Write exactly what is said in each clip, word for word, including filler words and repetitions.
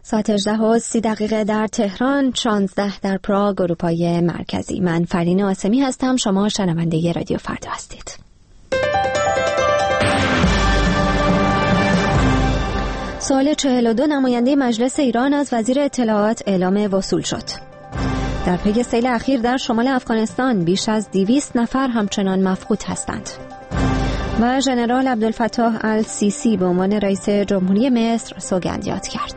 ساعت هجده و سی دقیقه در تهران، شانزده در پراگ، اروپای مرکزی. من فرین آسمی هستم. شما شنونده رادیو فردا هستید. سوال چهل و دو نماینده مجلس ایران از وزیر اطلاعات اعلام وصول شد. در پی سیل اخیر در شمال افغانستان بیش از دویست نفر همچنان مفقود هستند. و ژنرال عبدالفتاح السیسی به عنوان رئیس جمهوری مصر سوگند یاد کرد.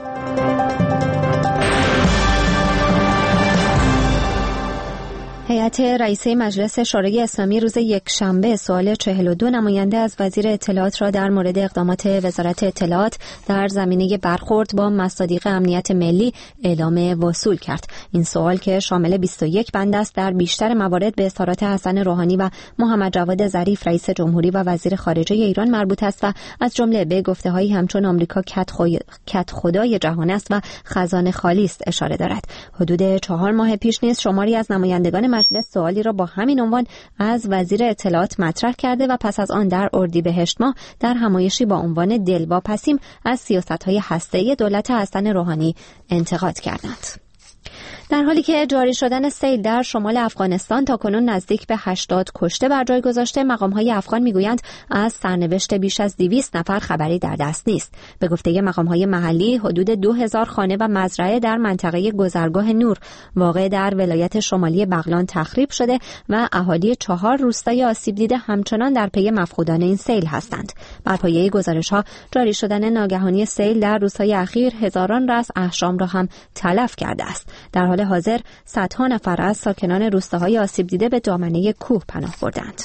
هیئت رئیسه مجلس شورای اسلامی روز یکشنبه سوال چهل و دو نماینده از وزیر اطلاعات را در مورد اقدامات وزارت اطلاعات در زمینه برخورد با مصادیق امنیت ملی اعلام وصول کرد. این سوال که شامل بیست و یک بند است در بیشتر موارد به اظهارات حسن روحانی و محمد جواد ظریف رئیس جمهوری و وزیر خارجه ایران مربوط است و از جمله به گفته‌هایی همچون آمریکا کت خدای جهان است و خزانه خالی است اشاره دارد. حدود چهار ماه پیش نیز شماری از نمایندگان مجلس سوالی را با همین عنوان از وزیر اطلاعات مطرح کرده و پس از آن در اردیبهشت ماه در همایشی با عنوان دلواپسیم از سیاست‌های هسته‌ای دولت حسن روحانی انتقاد کردند. در حالی که جاری شدن سیل در شمال افغانستان تاکنون نزدیک به هشتاد کشته بر جای گذاشته، مقام‌های افغان میگویند از سرنوشت بیش از دویست نفر خبری در دست نیست. به گفته مقام‌های محلی، حدود دو هزار خانه و مزرعه در منطقه گذرگاه نور واقع در ولایت شمالی بغلان تخریب شده و اهالی چهار روستای آسیب دیده همچنان در پی مفقودان این سیل هستند. بر پایه گزارش‌ها، جاری شدن ناگهانی سیل در روزهای اخیر هزاران رأس احشام را هم تلف کرده است. در حال حاضر صدها نفر از ساکنان روستاهای آسیب دیده به دامنه کوه پناه بردند.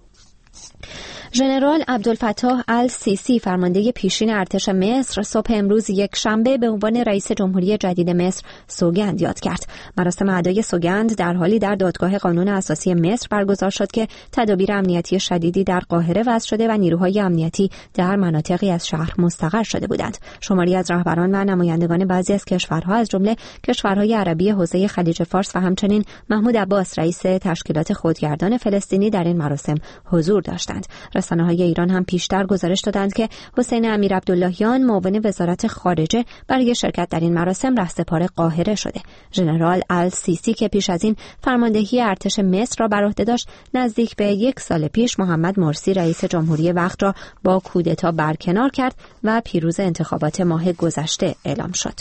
ژنرال عبدالفتاح السیسی فرمانده پیشین ارتش مصر صبح امروز یک شنبه به عنوان رئیس جمهوری جدید مصر سوگند یاد کرد. مراسم ادای سوگند در حالی در دادگاه قانون اساسی مصر برگزار شد که تدابیر امنیتی شدیدی در قاهره وضع شده و نیروهای امنیتی در مناطقی از شهر مستقر شده بودند. شماری از رهبران و نمایندگان بعضی از کشورها از جمله کشورهای عربی حوزه خلیج فارس و همچنین محمود عباس رئیس تشکیلات خودگردان فلسطینی در این مراسم حضور داشتند. رسانه‌های ایران هم پیشتر گزارش دادند که حسین امیر عبداللهیان معاون وزارت خارجه برای شرکت در این مراسم رهسپار قاهره شده. ژنرال السیسی که پیش از این فرماندهی ارتش مصر را بر عهده داشت، نزدیک به یک سال پیش محمد مرسی رئیس جمهوری وقت را با کودتا برکنار کرد و پیروز انتخابات ماه گذشته اعلام شد.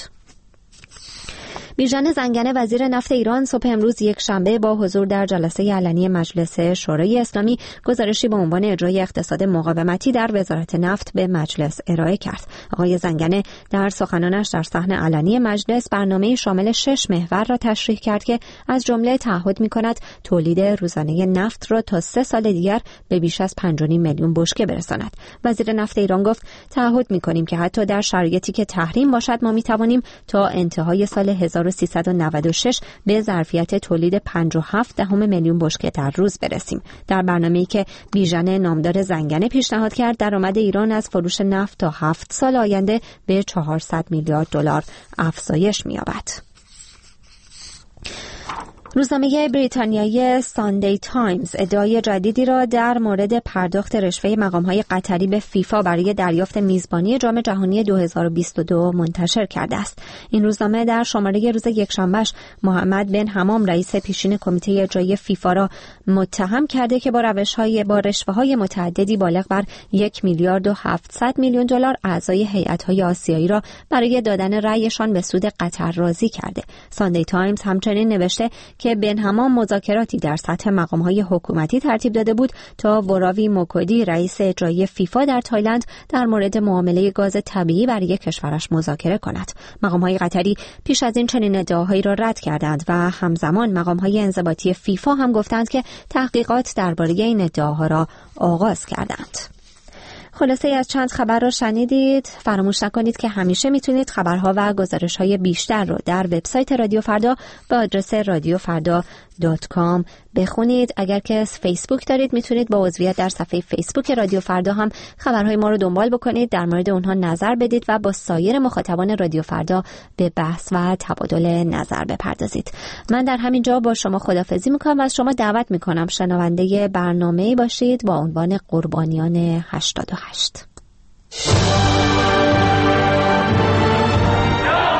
بیژن زنگنه وزیر نفت ایران صبح امروز یک شنبه با حضور در جلسه علنی مجلس شورای اسلامی گزارشی با عنوان اجرای اقتصاد مقاومتی در وزارت نفت به مجلس ارائه کرد. آقای زنگنه در سخنانش در صحن علنی مجلس برنامه شامل شش محور را تشریح کرد که از جمله تعهد می‌کند تولید روزانه نفت را تا سه سال دیگر به بیش از پنج و نیم میلیون بشکه برساند. وزیر نفت ایران گفت تعهد می‌کنیم که حتی در شرایطی که تحریم باشد ما می‌توانیم تا انتهای سال هزار و سیصد و نود و شش به ظرفیت تولید پنج و هفت دهم میلیون بشکه در روز برسیم. در برنامه‌ای که بیژن نامدار زنگنه پیشنهاد کرد، درآمد ایران از فروش نفت تا هفت سال آینده به چهارصد میلیارد دلار افزایش می‌یابد. روزنامه بریتانیایی ساندی تایمز ادعای جدیدی را در مورد پرداخت رشوه مقام‌های قطری به فیفا برای دریافت میزبانی جام جهانی دو هزار و بیست و دو منتشر کرده است. این روزنامه در شماره روز یکشنبهش محمد بن حمام رئیس پیشین کمیته اجرایی فیفا را متهم کرده که با روش‌های با رشوه‌های متعددی بالغ بر یک میلیارد و هفتصد میلیون دلار اعضای هیئت‌های آسیایی را برای دادن رأیشان به سود قطر راضی کرده. ساندی تایمز همچنین نوشته که بن حمام مذاکراتی در سطح مقام‌های حکومتی ترتیب داده بود تا وراوی موکودی رئیس اجرایی فیفا در تایلند در مورد معامله گاز طبیعی برای کشورش مذاکره کند. مقام‌های قطری پیش از این چنین ادعاهایی را رد کردند و همزمان مقام‌های انضباطی فیفا هم گفتند که تحقیقات درباره این ادعاها را آغاز کردند. خلاصه از چند خبر را شنیدید. فراموش نکنید که همیشه میتونید خبرها و گزارش‌های بیشتر رو در وبسایت رادیو فردا به آدرس رادیو فردا دات کام بخونید. اگر که فیسبوک دارید میتونید با عضویت در صفحه فیسبوک رادیو فردا هم خبرهای ما رو دنبال بکنید، در مورد اونها نظر بدید و با سایر مخاطبان رادیو فردا به بحث و تبادل نظر بپردازید. من در همین جا با شما خداحافظی میکنم و از شما دعوت میکنم شنونده برنامه‌ای باشید با عنوان قربانیان هشتاد و هشت.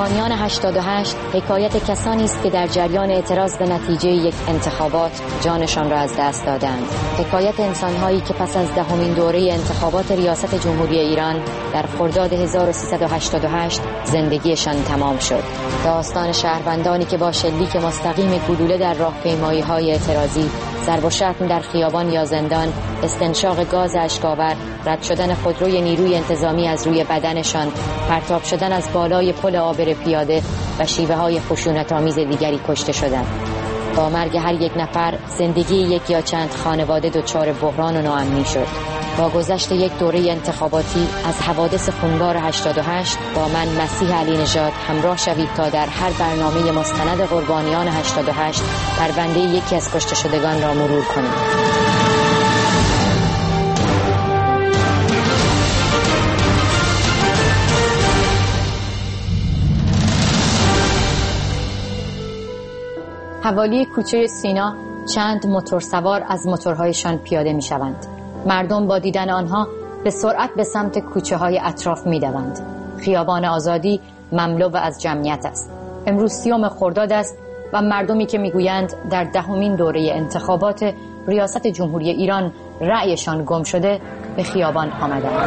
قربانیان هشتاد و هشت حکایت کسانی است که در جریان اعتراض به نتیجه یک انتخابات جانشان را از دست دادند. حکایت انسان‌هایی که پس از دهمین دوره انتخابات ریاست جمهوری ایران در خرداد هزار و سیصد و هشتاد و هشت زندگیشان تمام شد. داستان شهروندانی که با شلیک مستقیم گلوله در راهپیمایی‌های اعتراضی، ضرب و شتم در خیابان یا زندان، استنشاق گاز اشک‌آور، رد شدن خودروی نیروی انتظامی از روی بدنشان، پرتاب شدن از بالای پل عابر پیاده و شیوه‌های خشونت‌آمیز دیگری کشته شدند. با مرگ هر یک نفر زندگی یک یا چند خانواده دچار بحران و ناامنی شد. با گذشت یک دوره انتخاباتی از حوادث خونبار هشتاد و هشت با من مسیح علی نژاد همراه شوید تا در هر برنامه مستند قربانیان هشتاد و هشت پرونده یکی از کشته شدگان را مرور کنیم. حوالی کوچه سینا چند موتورسوار از موتورهایشان پیاده می شوند. مردم با دیدن آنها به سرعت به سمت کوچه های اطراف می دوند. خیابان آزادی مملو از جمعیت است. امروز سیوم خرداد است و مردمی که می گویند در دهمین دوره انتخابات ریاست جمهوری ایران رأیشان گم شده به خیابان آمدند.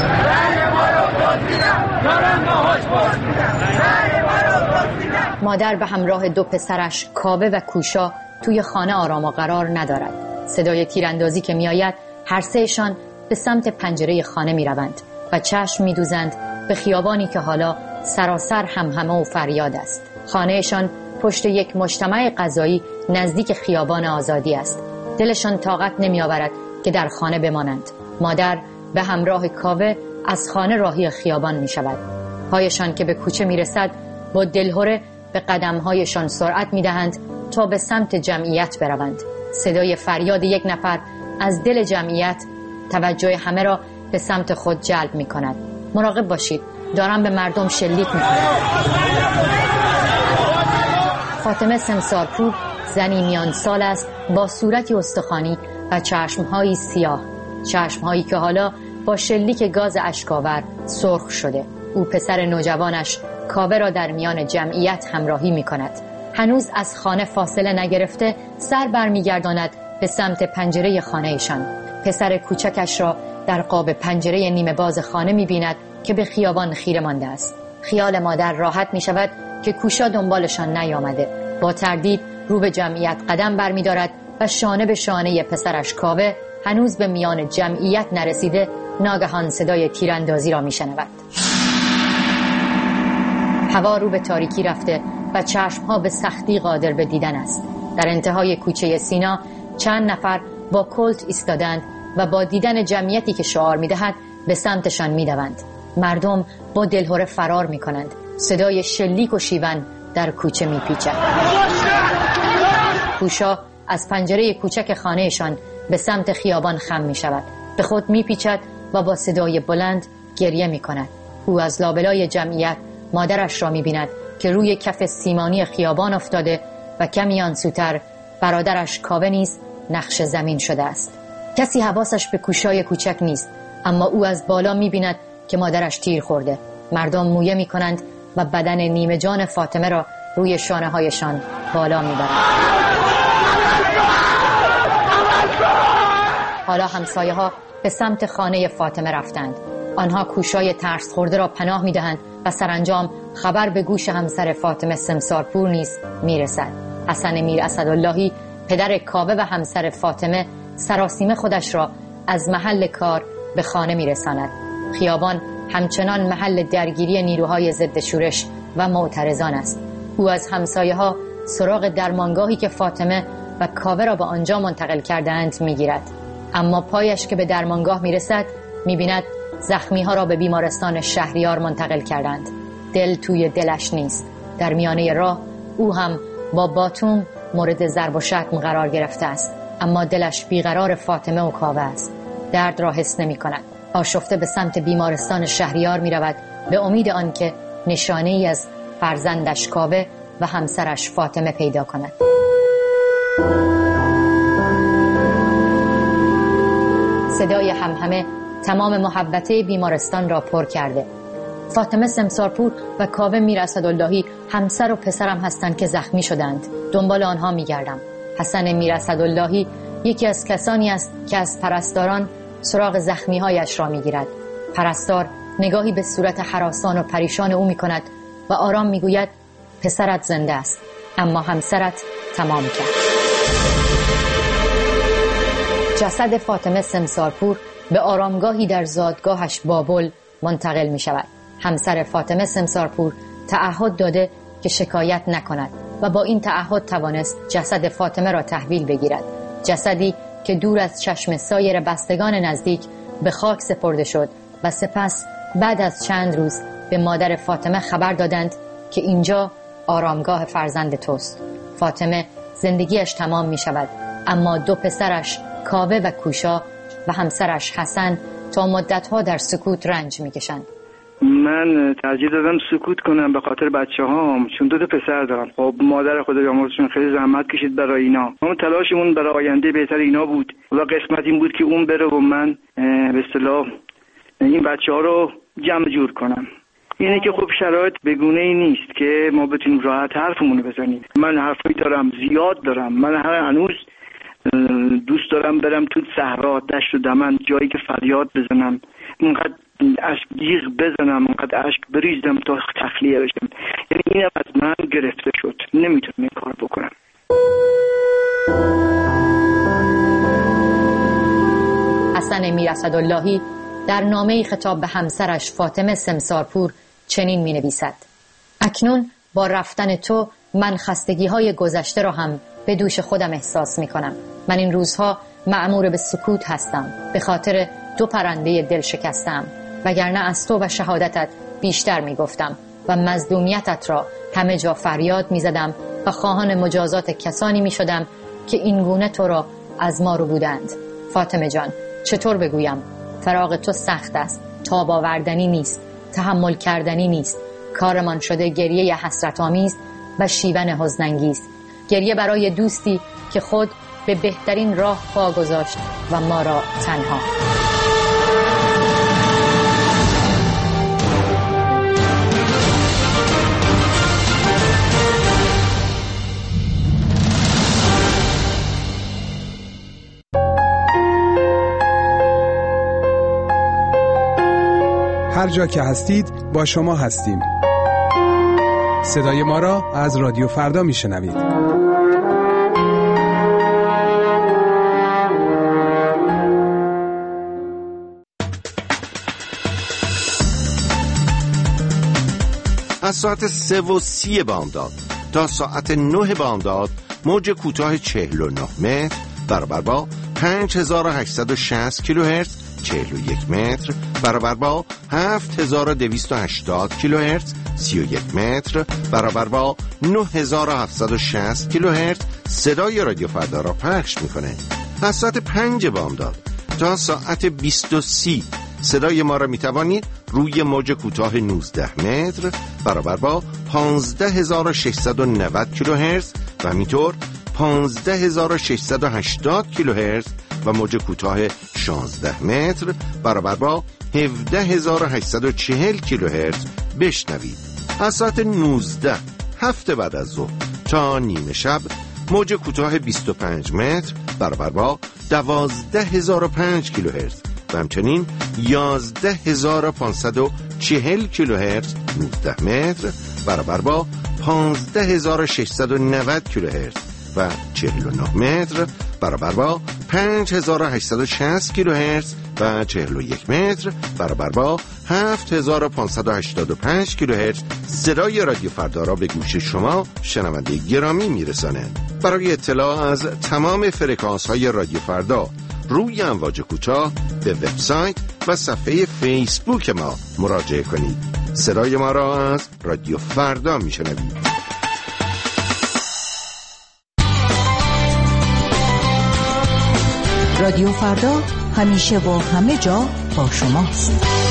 مادر به همراه دو پسرش کاوه و کوشا توی خانه آرام و قرار ندارد. صدای تیراندازی که می آید هر سهشان به سمت پنجره خانه می روند و چشم می دوزند به خیابانی که حالا سراسر همهمه و فریاد است. خانهشان پشت یک مجتمع غذایی نزدیک خیابان آزادی است. دلشان طاقت نمی آورد که در خانه بمانند. مادر به همراه کاوه از خانه راهی خیابان می شود. پایشان که به کوچه می رسد با دلهره به قدمهایشان سرعت می دهند تا به سمت جمعیت بروند. صدای فریاد یک نفر از دل جمعیت توجه همه را به سمت خود جلب می کند. مراقب باشید، دارن به مردم شلیک می کنند. فاطمه سمسارپور زنی میان سال است با صورتی استخوانی و چشمهایی سیاه، چشمهایی که حالا با شلیک گاز اشک‌آور سرخ شده. او پسر نوجوانش کاوه را در میان جمعیت همراهی می کند. هنوز از خانه فاصله نگرفته سر برمیگرداند به سمت پنجره خانهشان. پسر کوچکش را در قاب پنجره نیمه باز خانه می بیند که به خیابان خیره مانده است. خیال مادر راحت می شود که کوشا دنبالشان نیامده. با تردید رو به جمعیت قدم بر می دارد و شانه به شانه پسرش کاوه هنوز به میان جمعیت نرسیده ناگهان صدای تیراندازی را می شنود. هوا رو به تاریکی رفته و چشمها به سختی قادر به دیدن است. در انتهای کوچه سینا چند نفر با کلت ایستادند و با دیدن جمعیتی که شعار می‌دهد به سمتشان می‌دوند. مردم با دلهره فرار می‌کنند. صدای شلیک و شیون در کوچه می‌پیچد. کوشا از پنجره کوچک خانهشان به سمت خیابان خم می‌شود. به خود می‌پیچد و با صدای بلند گریه می‌کند. او از لابلای جمعیت مادرش را می‌بیند که روی کف سیمانی خیابان افتاده و کمی آنسوتر برادرش کاوه نیز نقش زمین شده است. کسی حواسش به کوشای کوچک نیست، اما او از بالا می‌بیند که مادرش تیر خورده. مردم مویه می‌کنند و بدن نیمه جان فاطمه را روی شانه‌هایشان بالا می‌برند. حالا همسایه‌ها به سمت خانه فاطمه رفتند. آنها کوشای ترس خورده را پناه می‌دهند و سرانجام خبر به گوش همسر فاطمه سمسارپور نیز می‌رسد. حسن میر اسداللهی پدر کاوه و همسر فاطمه سراسیمه خودش را از محل کار به خانه می‌رساند. خیابان همچنان محل درگیری نیروهای ضد شورش و معترضان است. او از همسایه‌ها سراغ درمانگاهی که فاطمه و کاوه را به آنجا منتقل کردند می‌گیرد. اما پایش که به درمانگاه می‌رسد می‌بیند زخمی‌ها را به بیمارستان شهریار منتقل کردند. دل توی دلش نیست. در میانه راه او هم با باتوم مورد ضرب و شتم قرار گرفته است، اما دلش بیقرار فاطمه و کاوه است. درد را حس نمی کند. آشفته به سمت بیمارستان شهریار می رود به امید آنکه نشانه ای از فرزندش کاوه و همسرش فاطمه پیدا کند. صدای همهمه تمام محوطه بیمارستان را پر کرده. فاطمه سمسارپور و کاوه میر اسداللهی همسر و پسرم هستند که زخمی شدند. دنبال آنها می‌گردم. حسن میر اسداللهی یکی از کسانی است که از پرستاران سراغ زخمی‌هایش را می‌گیرد. پرستار نگاهی به صورت هراسان و پریشان او می‌کند و آرام می‌گوید پسرت زنده است، اما همسرت تمام کرد. جسد فاطمه سمسارپور به آرامگاهی در زادگاهش بابل منتقل می شود. همسر فاطمه سمسارپور تعهد داده که شکایت نکند و با این تعهد توانست جسد فاطمه را تحویل بگیرد. جسدی که دور از چشم سایر بستگان نزدیک به خاک سپرده شد و سپس بعد از چند روز به مادر فاطمه خبر دادند که اینجا آرامگاه فرزند توست. فاطمه زندگیش تمام می شود، اما دو پسرش کاوه و کوشا و همسرش حسن تا مدتها در سکوت رنج می کشند. من ترجیح دادم سکوت کنم به خاطر بچه هام، چون دو تا پسر دارم. خب مادر خدا بیامرزشون خیلی زحمت کشید برای اینا. ما تلاشمون برای آینده بهتر اینا بود. حالا قسمت این بود که اون بره و من به اصطلاح این بچه ها رو جمع جور کنم. اینه که خب شرایط بگونه ای نیست که ما بتونیم راحت حرفمون رو بزنیم. من حرفی دارم، زیاد دارم. من هر هنوز دوست دارم برم تو صحرا، دشت و دمن، جایی که فریاد بزنم، اینقدر اشک جیغ بزنم، اینقدر اشک بریزم تا تخلیه بشم. یعنی اینم از من گرفته شد، نمیتونم این کار بکنم. حسن میر اسداللهی در نامه‌ای خطاب به همسرش فاطمه سمسارپور چنین می‌نویسد: اکنون با رفتن تو من خستگی‌های گذشته را هم به دوش خودم احساس می‌کنم. من این روزها مأمور به سکوت هستم به خاطر دو پرنده دل شکستم، وگرنه از تو و شهادتت بیشتر می‌گفتم و مظلومیتت را همه جا فریاد می‌زدم و خواهان مجازات کسانی می‌شدم که این گونه تو را از ما رو بودند. فاطمه جان، چطور بگویم؟ فراق تو سخت است، تاب آوردنی نیست، تحمل کردنی نیست. کارمان شده گریه حسرت‌آمیز و شیون حزن‌انگیز، گریه برای دوستی که خود به بهترین راه پا گذاشت و ما را تنها. هر جا که هستید با شما هستیم. صدای ما را از رادیو فردا میشنوید. از ساعت سه و سی بامداد تا ساعت نه بامداد موج کوتاه چهل و نه متر برابر با پنج هزار و هشتصد و شصت کیلوهرتز چهل و یک متر برابر با هفت هزار و دویست و هشتاد کیلوهرتز سی و یک متر برابر با نه هزار و هفتصد و شصت کیلوهرتز صدای رادیو فردا را پخش میکنه. از ساعت پنج بامداد تا ساعت بیست و سی صدای ما را میتوانید روی موج کوتاه نوزده متر برابر با پانزده هزار و ششصد و نود کیلوهرتز و همینطور پانزده هزار و ششصد و هشتاد کیلوهرتز و موج کوتاه شانزده متر برابر با هفده هزار و هشتصد و چهل کیلوهرتز بشنوید. از ساعت نوزده هفته بعد از ظهر تا نیمه شب موج کوتاه بیست و پنج متر برابر با دوازده هزار و پنج کیلوهرتز و همچنین یازده هزار و پانصد و چهل کیلوهرتز نوزده متر برابر با پانزده هزار و ششصد و نود کیلوهرتز و چهل و نه متر برابر با پنج هزار و هشتصد و شصت کیلوهرتز و چهل و یک متر برابر با هفت هزار و پانصد و هشتاد و پنج کیلوهرتز صدای رادیو فردا را به گوش شما شنونده گرامی میرسانه. برای اطلاع از تمام فرکانس های رادیو فردا روی امواج کوتاه به وبسایت و صفحه فیسبوک ما مراجعه کنید. صدای ما را از رادیو فردا میشنوید. رادیو فردا همیشه و همه جا با شماست.